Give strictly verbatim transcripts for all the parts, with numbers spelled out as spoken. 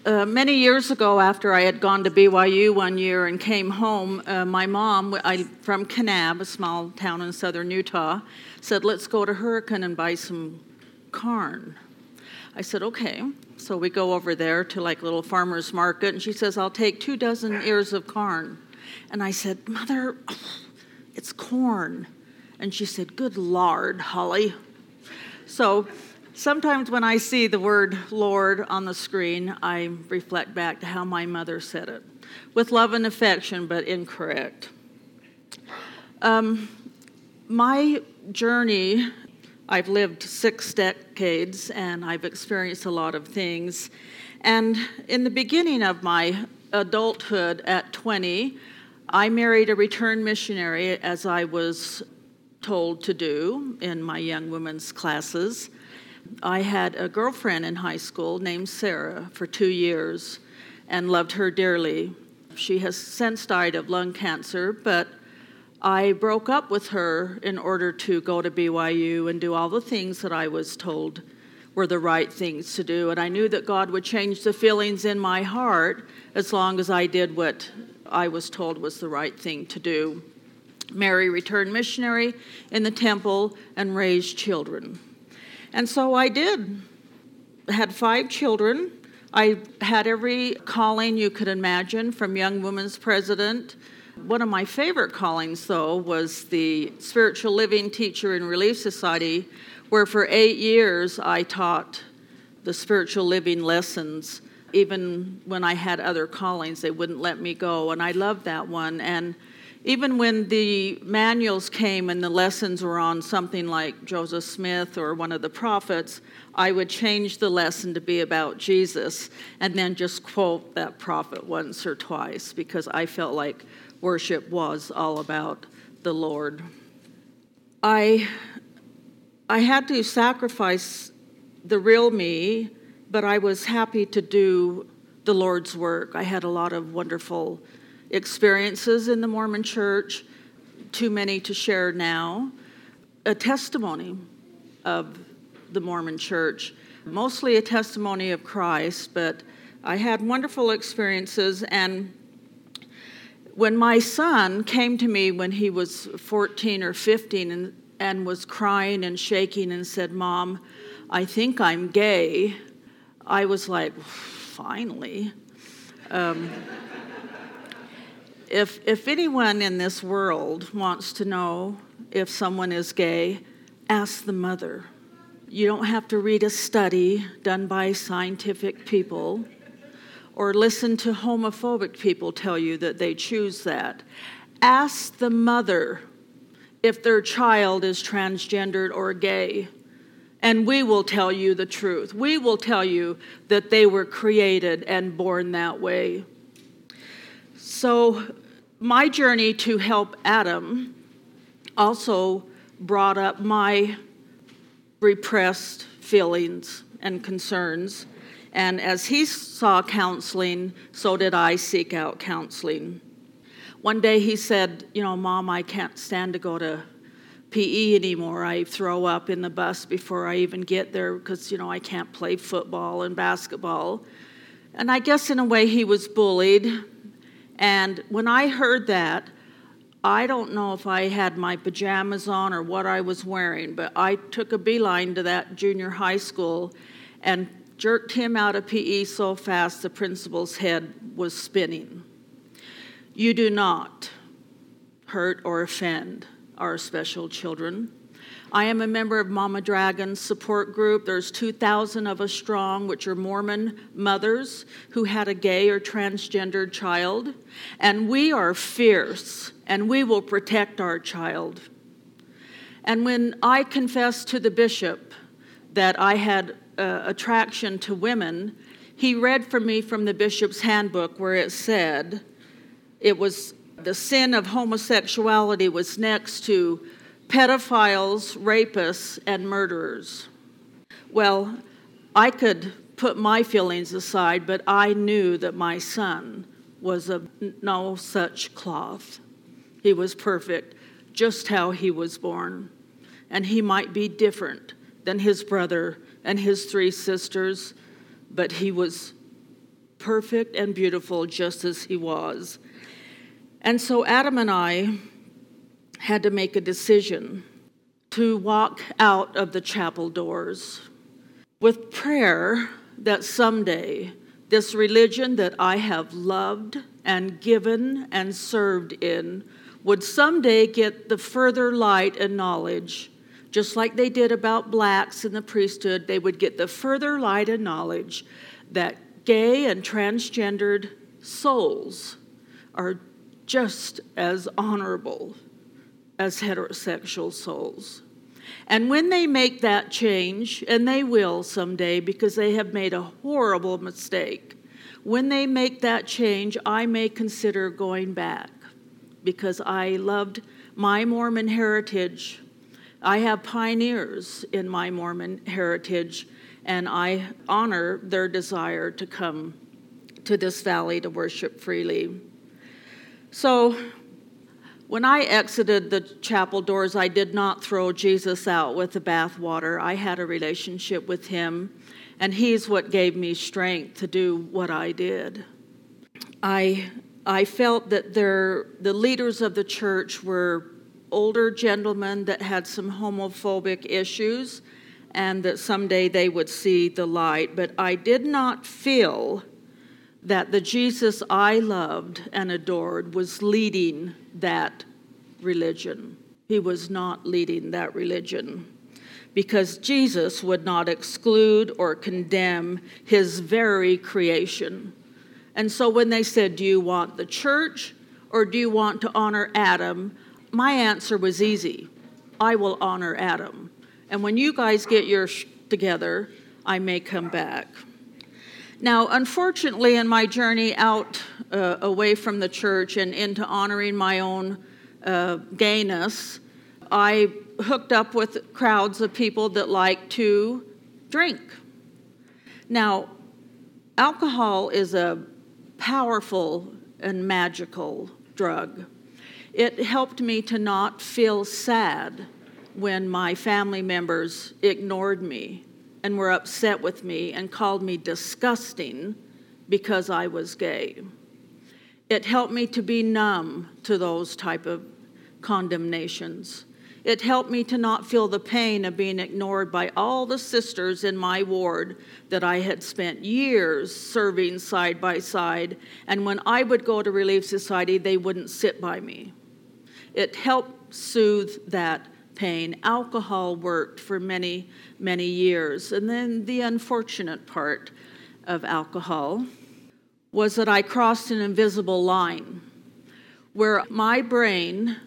Uh, many years ago, after I had gone to B Y U one year and came home, uh, my mom, I, from Kanab, a small town in southern Utah, said, let's go to Hurricane and buy some corn. I said, okay. So we go over there to like a little farmer's market, and she says, I'll take two dozen ears of corn. And I said, Mother, it's corn. And she said, good Lord, Holly. So sometimes when I see the word Lord on the screen, I reflect back to how my mother said it, with love and affection, but incorrect. Um, my journey, I've lived six decades, and I've experienced a lot of things. And in the beginning of my adulthood at twenty, I married a returned missionary, as I was told to do in my young women's classes. I had a girlfriend in high school named Sarah for two years and loved her dearly. She has since died of lung cancer, but I broke up with her in order to go to B Y U and do all the things that I was told were the right things to do. And I knew that God would change the feelings in my heart as long as I did what I was told was the right thing to do. Marry returned missionary in the temple and raise children. And so I did. I had five children. I had every calling you could imagine, from young women's president. One of my favorite callings, though, was the spiritual living teacher in Relief Society, where for eight years I taught the spiritual living lessons. Even when I had other callings, they wouldn't let me go, and I loved that one. And even when the manuals came and the lessons were on something like Joseph Smith or one of the prophets, I would change the lesson to be about Jesus and then just quote that prophet once or twice, because I felt like worship was all about the Lord. I, I had to sacrifice the real me, but I was happy to do the Lord's work. I had a lot of wonderful experiences in the Mormon Church, too many to share now. A testimony of the Mormon Church, mostly a testimony of Christ, but I had wonderful experiences. And when my son came to me when he was fourteen or fifteen and, and was crying and shaking and said, Mom, I think I'm gay, I was like, finally. Um, If if anyone in this world wants to know if someone is gay, ask the mother. You don't have to read a study done by scientific people or listen to homophobic people tell you that they choose that. Ask the mother if their child is transgendered or gay, and we will tell you the truth. We will tell you that they were created and born that way. So my journey to help Adam also brought up my repressed feelings and concerns. And as he saw counseling, so did I seek out counseling. One day he said, you know, Mom, I can't stand to go to P E anymore. I throw up in the bus before I even get there because, you know, I can't play football and basketball. And I guess in a way he was bullied. And when I heard that, I don't know if I had my pajamas on or what I was wearing, but I took a beeline to that junior high school and jerked him out of P E so fast the principal's head was spinning. You do not hurt or offend our special children. I am a member of Mama Dragon's support group. There's two thousand of us strong, which are Mormon mothers who had a gay or transgendered child. And we are fierce, and we will protect our child. And when I confessed to the bishop that I had uh, attraction to women, he read for me from the bishop's handbook where it said it was the sin of homosexuality was next to pedophiles, rapists, and murderers. Well, I could put my feelings aside, but I knew that my son was of no such cloth. He was perfect, just how he was born. And he might be different than his brother and his three sisters, but he was perfect and beautiful just as he was. And so Adam and I had to make a decision to walk out of the chapel doors with prayer that someday this religion that I have loved and given and served in would someday get the further light and knowledge, just like they did about blacks in the priesthood. They would get the further light and knowledge that gay and transgendered souls are just as honorable as heterosexual souls. And when they make that change, and they will someday because they have made a horrible mistake, when they make that change, I may consider going back because I loved my Mormon heritage. I have pioneers in my Mormon heritage, and I honor their desire to come to this valley to worship freely. So when I exited the chapel doors, I did not throw Jesus out with the bathwater. I had a relationship with him, and he's what gave me strength to do what I did. I I felt that there, the leaders of the church were older gentlemen that had some homophobic issues, and that someday they would see the light. But I did not feel that the Jesus I loved and adored was leading that religion. He was not leading that religion because Jesus would not exclude or condemn his very creation. And so when they said, do you want the church or do you want to honor Adam? My answer was easy. I will honor Adam. And when you guys get your sh- together, I may come back. Now, unfortunately, in my journey out uh, away from the church and into honoring my own uh, gayness, I hooked up with crowds of people that like to drink. Now, alcohol is a powerful and magical drug. It helped me to not feel sad when my family members ignored me and were upset with me and called me disgusting because I was gay. It helped me to be numb to those type of condemnations. It helped me to not feel the pain of being ignored by all the sisters in my ward that I had spent years serving side by side, and when I would go to Relief Society, they wouldn't sit by me. It helped soothe that pain. Alcohol worked for many, many years. And then the unfortunate part of alcohol was that I crossed an invisible line where my brain's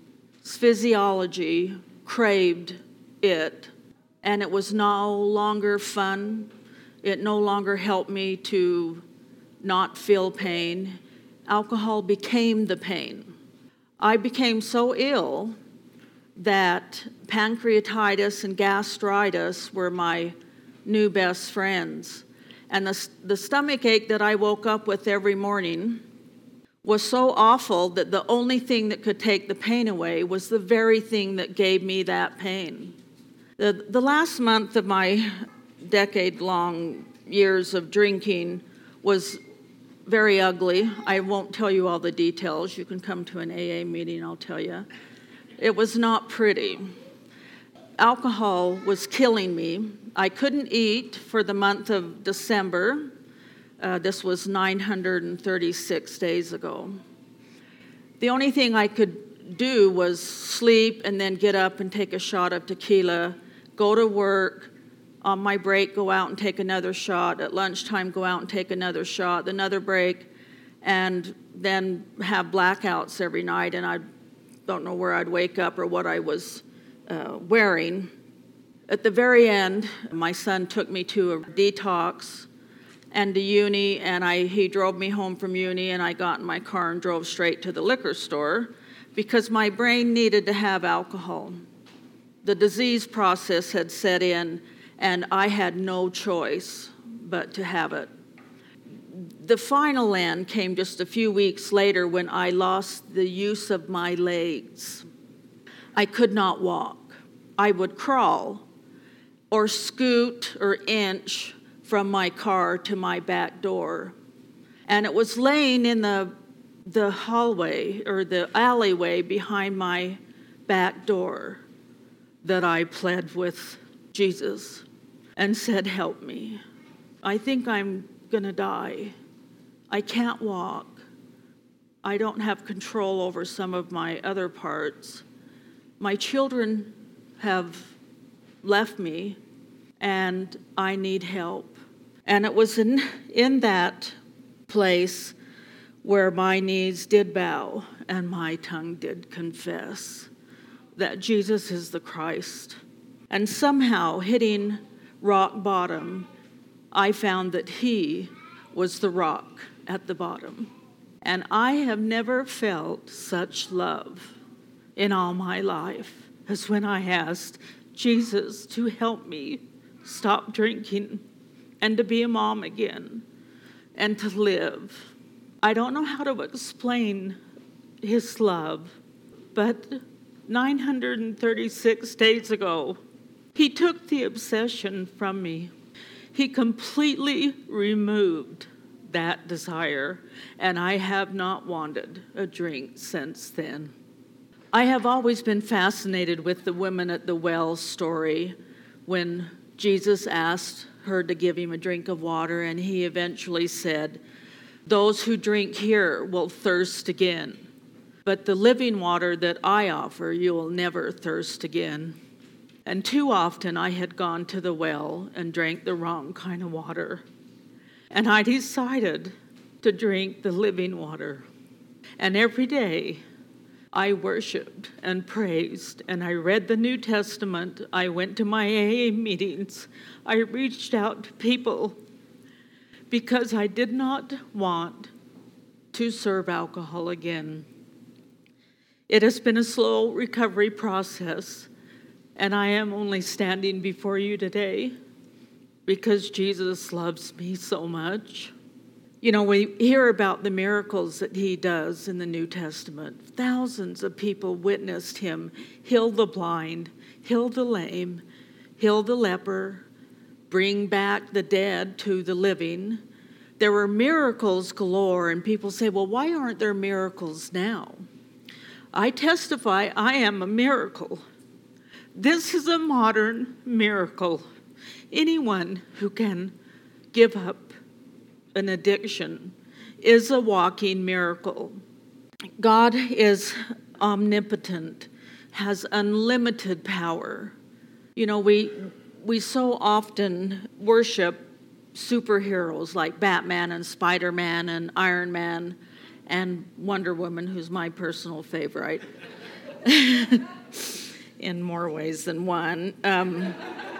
physiology craved it, and it was no longer fun. It no longer helped me to not feel pain. Alcohol became the pain. I became so ill that pancreatitis and gastritis were my new best friends. And the, the stomach ache that I woke up with every morning was so awful that the only thing that could take the pain away was the very thing that gave me that pain. The, the last month of my decade-long years of drinking was very ugly. I won't tell you all the details. You can come to an A A meeting, I'll tell you. It was not pretty. Alcohol was killing me. I couldn't eat for the month of December. Uh, this was nine hundred thirty-six days ago. The only thing I could do was sleep and then get up and take a shot of tequila, go to work, on my break go out and take another shot, at lunchtime go out and take another shot, another break, and then have blackouts every night, and I don't know where I'd wake up or what I was uh, wearing. At the very end, my son took me to a detox and to uni, and I he drove me home from uni, and I got in my car and drove straight to the liquor store because my brain needed to have alcohol. The disease process had set in, and I had no choice but to have it. The final end came just a few weeks later when I lost the use of my legs. I could not walk. I would crawl or scoot or inch from my car to my back door. And it was laying in the the hallway or the alleyway behind my back door that I pled with Jesus and said, help me. I think I'm going to die. I can't walk. I don't have control over some of my other parts. My children have left me, and I need help. And it was in, in that place where my knees did bow and my tongue did confess that Jesus is the Christ. And somehow, hitting rock bottom, I found that he was the rock at the bottom. And I have never felt such love in all my life as when I asked Jesus to help me stop drinking and to be a mom again and to live. I don't know how to explain his love, but nine hundred thirty-six days ago, he took the obsession from me. He completely removed that desire, and I have not wanted a drink since then. I have always been fascinated with the woman at the well story when Jesus asked her to give him a drink of water, and he eventually said, those who drink here will thirst again, but the living water that I offer you will never thirst again. And too often I had gone to the well and drank the wrong kind of water. And I decided to drink the living water. And every day I worshiped and praised, and I read the New Testament. I went to my A A meetings. I reached out to people because I did not want to serve alcohol again. It has been a slow recovery process, and I am only standing before you today because Jesus loves me so much. You know, we hear about the miracles that he does in the New Testament. Thousands of people witnessed him heal the blind, heal the lame, heal the leper, bring back the dead to the living. There were miracles galore, and people say, well, why aren't there miracles now? I testify I am a miracle. This is a modern miracle. Anyone who can give up an addiction is a walking miracle. God is omnipotent, has unlimited power. You know, we we so often worship superheroes like Batman and Spider-Man and Iron Man and Wonder Woman, who's my personal favorite, in more ways than one. Um,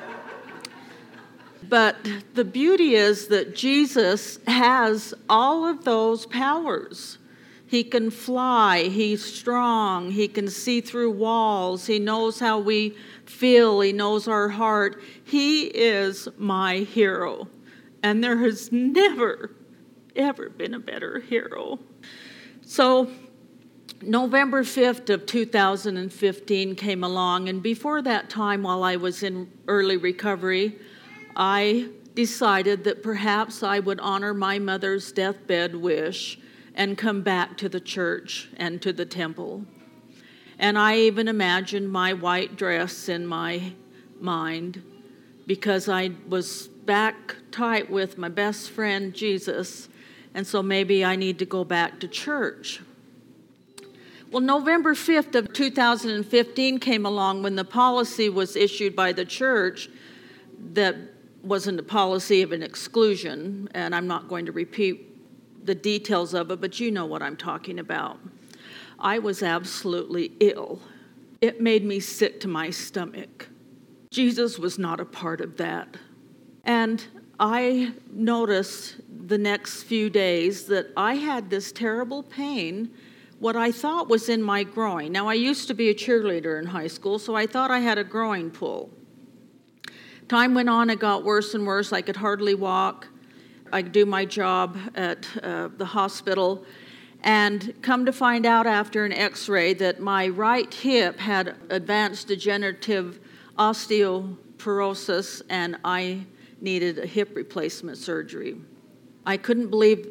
But the beauty is that Jesus has all of those powers. He can fly, he's strong, he can see through walls, he knows how we feel, he knows our heart. He is my hero, and there has never, ever been a better hero. So November fifth of two thousand fifteen came along, and before that time, while I was in early recovery, I decided that perhaps I would honor my mother's deathbed wish and come back to the church and to the temple. And I even imagined my white dress in my mind because I was back tight with my best friend, Jesus, and so maybe I need to go back to church. Well, November fifth of two thousand fifteen came along when the policy was issued by the church that wasn't a policy of an exclusion, and I'm not going to repeat the details of it, but you know what I'm talking about. I was absolutely ill. It made me sick to my stomach. Jesus was not a part of that. And I noticed the next few days that I had this terrible pain, what I thought was in my groin. Now, I used to be a cheerleader in high school, so I thought I had a groin pull. Time went on, it got worse and worse. I could hardly walk. I could do my job at uh, the hospital, and come to find out after an x-ray that my right hip had advanced degenerative osteoporosis, and I needed a hip replacement surgery. I couldn't believe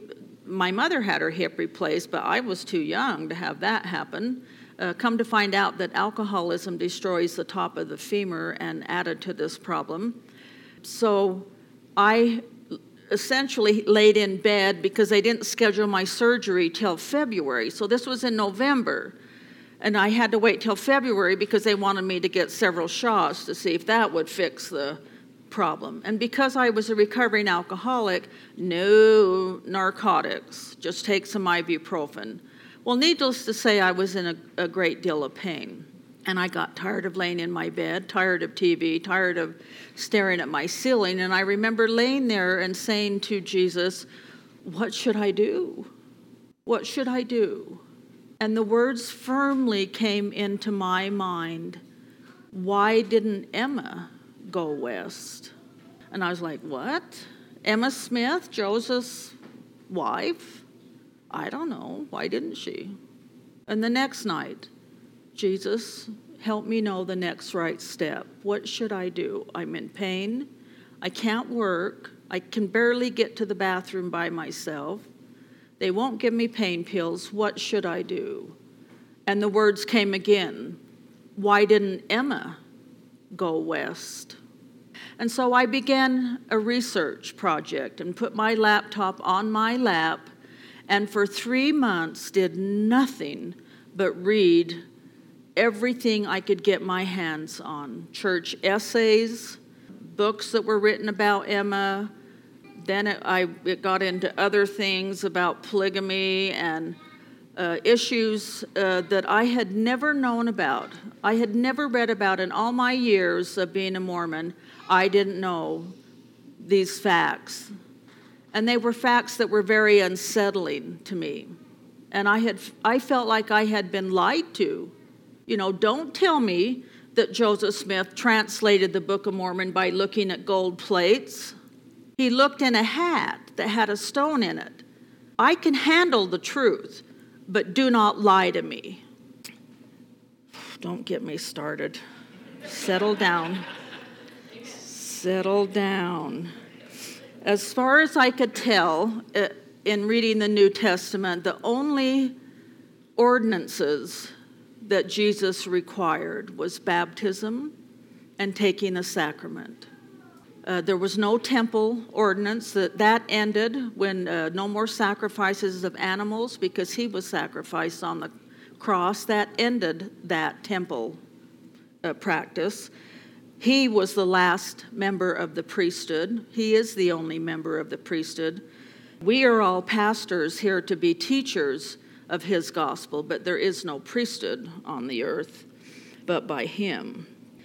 My mother had her hip replaced, but I was too young to have that happen. Uh, come to find out that alcoholism destroys the top of the femur and added to this problem. So I essentially laid in bed because they didn't schedule my surgery till February. So this was in November. And I had to wait till February because they wanted me to get several shots to see if that would fix the problem. And because I was a recovering alcoholic, no narcotics, just take some ibuprofen. Well, needless to say, I was in a, a great deal of pain. And I got tired of laying in my bed, tired of T V, tired of staring at my ceiling. And I remember laying there and saying to Jesus, what should I do? What should I do? And the words firmly came into my mind, why didn't Emma go west? And I was like, what? Emma Smith, Joseph's wife? I don't know. Why didn't she? And the next night, Jesus, help me know the next right step. What should I do? I'm in pain. I can't work. I can barely get to the bathroom by myself. They won't give me pain pills. What should I do? And the words came again. Why didn't Emma go west? And so I began a research project and put my laptop on my lap, and for three months did nothing but read everything I could get my hands on. Church essays, books that were written about Emma. Then it, I, it got into other things about polygamy and uh, issues uh, that I had never known about. I had never read about in all my years of being a Mormon. I didn't know these facts. And they were facts that were very unsettling to me. And I had, I felt like I had been lied to. You know, don't tell me that Joseph Smith translated the Book of Mormon by looking at gold plates. He looked in a hat that had a stone in it. I can handle the truth, but do not lie to me. Don't get me started. Settle down. Settle down. As far as I could tell, in reading the New Testament, the only ordinances that Jesus required was baptism and taking the sacrament. Uh, there was no temple ordinance. That, that ended when uh, no more sacrifices of animals because he was sacrificed on the cross. That ended that temple uh, practice. He was the last member of the priesthood. He is the only member of the priesthood. We are all pastors here to be teachers of his gospel, but there is no priesthood on the earth but by him.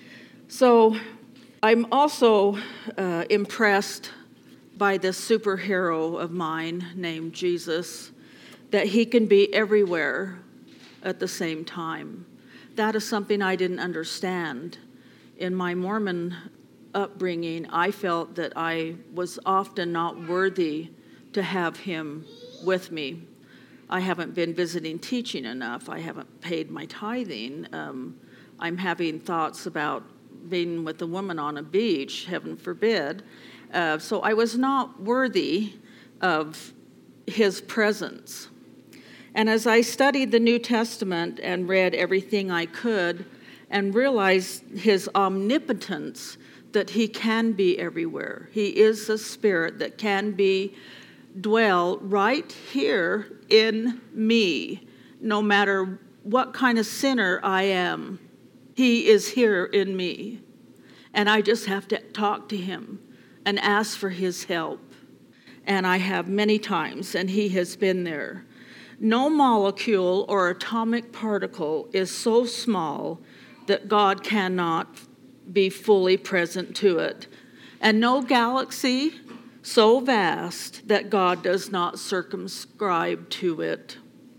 So I'm also uh, impressed by this superhero of mine named Jesus, that he can be everywhere at the same time. That is something I didn't understand. In my Mormon upbringing, I felt that I was often not worthy to have him with me. I haven't been visiting teaching enough. I haven't paid my tithing. Um, I'm having thoughts about being with a woman on a beach, heaven forbid. Uh, so I was not worthy of his presence. And as I studied the New Testament and read everything I could and realized his omnipotence, that he can be everywhere. He is a spirit that can be dwell right here in me, no matter what kind of sinner I am. He is here in me. And I just have to talk to him and ask for his help. And I have many times, and he has been there. No molecule or atomic particle is so small that God cannot be fully present to it. And no galaxy so vast that God does not circumscribe to it.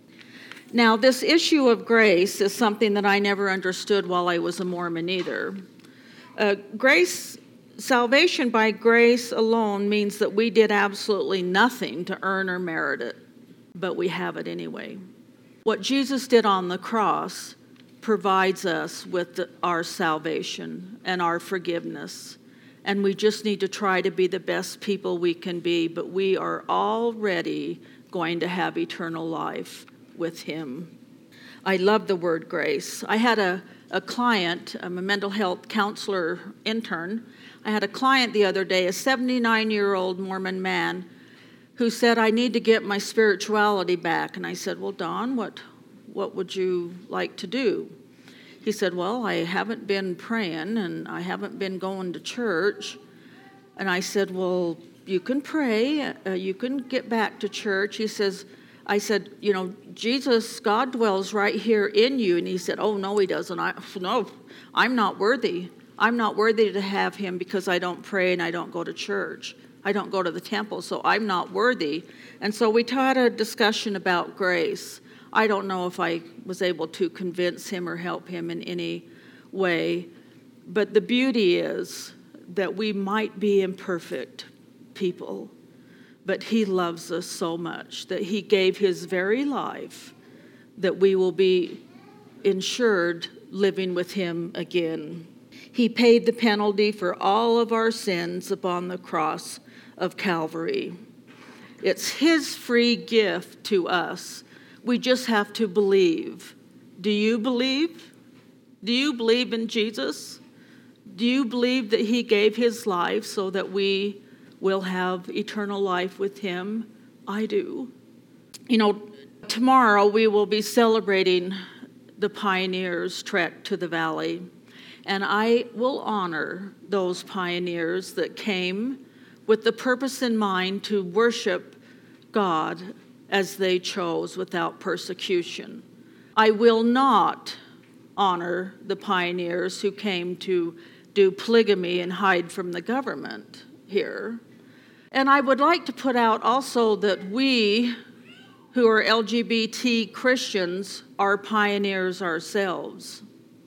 Now, this issue of grace is something that I never understood while I was a Mormon either. Uh, grace, salvation by grace alone means that we did absolutely nothing to earn or merit it, but we have it anyway. What Jesus did on the cross provides us with the, our salvation and our forgiveness. And we just need to try to be the best people we can be, but we are already going to have eternal life with him. I love the word grace. I had a, a client, I'm a mental health counselor intern. I had a client the other day, a seventy-nine-year-old Mormon man, who said, I need to get my spirituality back. And I said, well, Don, what, what would you like to do? He said, well, I haven't been praying and I haven't been going to church. And I said, well, you can pray, uh, you can get back to church. He says, I said, you know, Jesus, God dwells right here in you. And he said, oh, no, he doesn't. I, no, I'm not worthy. I'm not worthy to have him because I don't pray and I don't go to church. I don't go to the temple, so I'm not worthy. And so we had a discussion about grace. I don't know if I was able to convince him or help him in any way. But the beauty is that we might be imperfect people, but he loves us so much that he gave his very life that we will be insured living with him again. He paid the penalty for all of our sins upon the cross of Calvary. It's his free gift to us. We just have to believe. Do you believe? Do you believe in Jesus? Do you believe that he gave his life so that we will have eternal life with him? I do. You know, tomorrow we will be celebrating the Pioneers' trek to the valley. And I will honor those pioneers that came with the purpose in mind to worship God as they chose without persecution. I will not honor the pioneers who came to do polygamy and hide from the government here. And I would like to put out also that we, who are L G B T Christians, are pioneers ourselves.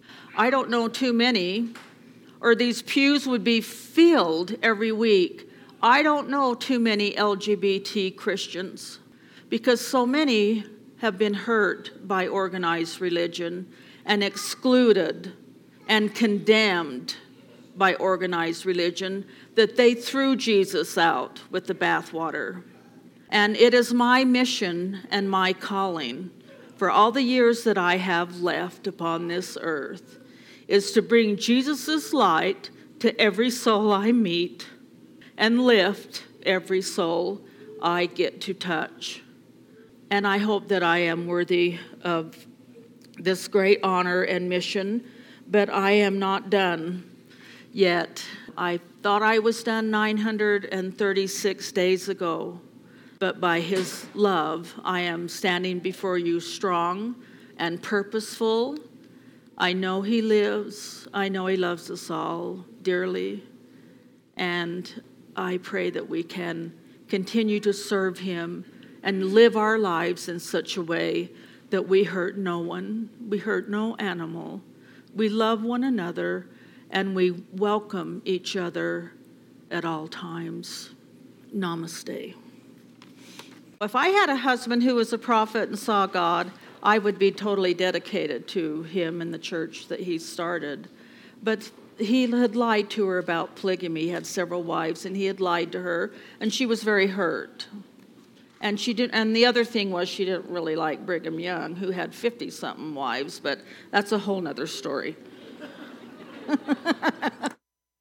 I don't know too many, or these pews would be filled every week. I don't know too many L G B T Christians because so many have been hurt by organized religion and excluded and condemned by organized religion that they threw Jesus out with the bathwater. And it is my mission and my calling for all the years that I have left upon this earth is to bring Jesus' light to every soul I meet and lift every soul I get to touch. And I hope that I am worthy of this great honor and mission, but I am not done yet. I thought I was done nine hundred thirty-six days ago, but by his love, I am standing before you strong and purposeful. I know he lives. I know he loves us all dearly. And I pray that we can continue to serve him and live our lives in such a way that we hurt no one, we hurt no animal, we love one another, and we welcome each other at all times. Namaste. If I had a husband who was a prophet and saw God, I would be totally dedicated to him and the church that he started. But he had lied to her about polygamy. He had several wives, and he had lied to her, and she was very hurt. And she did. And the other thing was she didn't really like Brigham Young, who had fifty-something wives, but that's a whole nother story.